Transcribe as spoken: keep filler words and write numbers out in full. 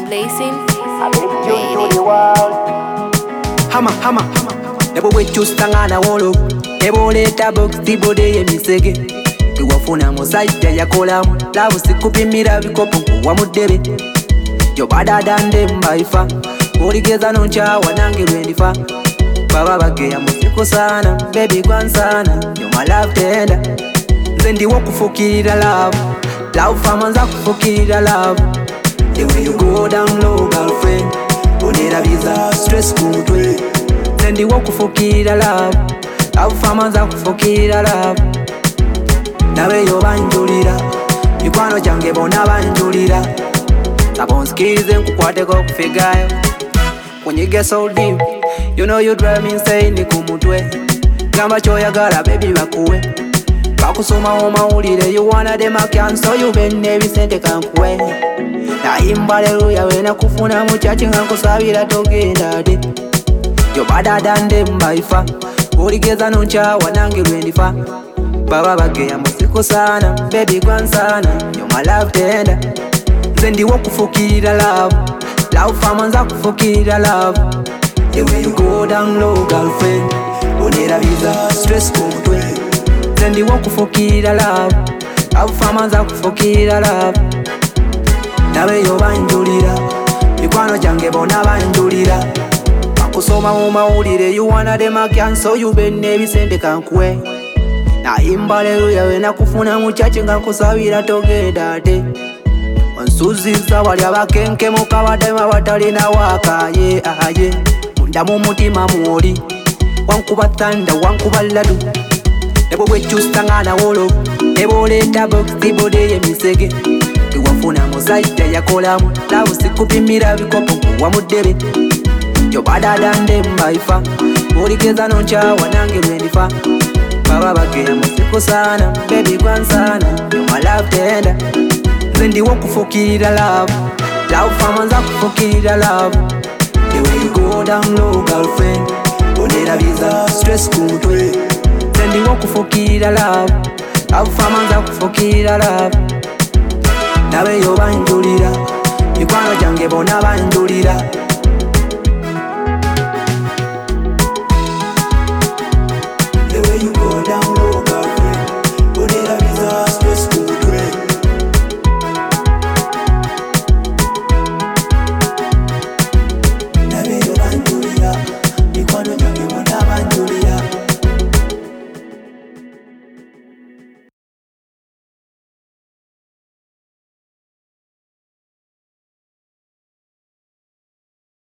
Blazing. Hama hama Nebo wechustangana wolo Nebo leta box tibode ye misege Iwafuna mosaita ya kolamu Lavu sikupimira vikopo wa mudebe Yo bada dande mbaifa Oligeza noncha wanangi lwendifa Baba bage ya musiko sana Baby kwan sana Yo my love tender Zendi wakufukira love Love famanza kufukira love The way you go down low girlfriend Onera visa stress kumutwe Zendi wakufukira love Love famanza kufukira love Nawe yo banjulira Mikwano jange bona banjulira Sabonskize nkukwateko kufigayo When you get so deep You know you drive me insane kumutwe Gamba choyagala baby bakuwe Bakusoma omawulire you wanna them I can So you benne bisente kankuwe Naimba leluya wena kufuna muchachi nkankusabira togenda de Yo bada dande mbaifa Oligeza noncha wanangi lwendifa Baba bage ya musiko sana Baby kwan sana Yo my love tender Zendi wakufukira love Love famanza kufukira love The way you go down low girlfriend Onera visa stress kumutwe Zendi wakufukira love Love famanza kufukira love Nawe yo banjulira Mikwano jange bona banjulira Bakusoma omawulire You wanna them I can So you benne bisente kankuwe Naimba leluya wena kufuna muchachi nkankusabira togenda de Onsuziza wali abakenke mukabadema batalina waka ye aye Munda mu mutima mwoli Wankuba thanda wankuba ladu Nebo wechustangana wolo Nebo leta box tibode ye misege Iwafuna mosaita ya kolamu Lavu sikupimira vikopo wa mudebe Yo bada dande mbaifa Oligeza noncha wanangi lwendifa Baba bage ya musiko sana Baby kwan sana Yo my love tender Zendi wakufukira love Love famanza kufukira love The way you go down low girlfriend Onera visa stress kumutwe Zendi wakufukira love Love famanza kufukira love Nawe yo banjulira Mikwano jange bona banjulira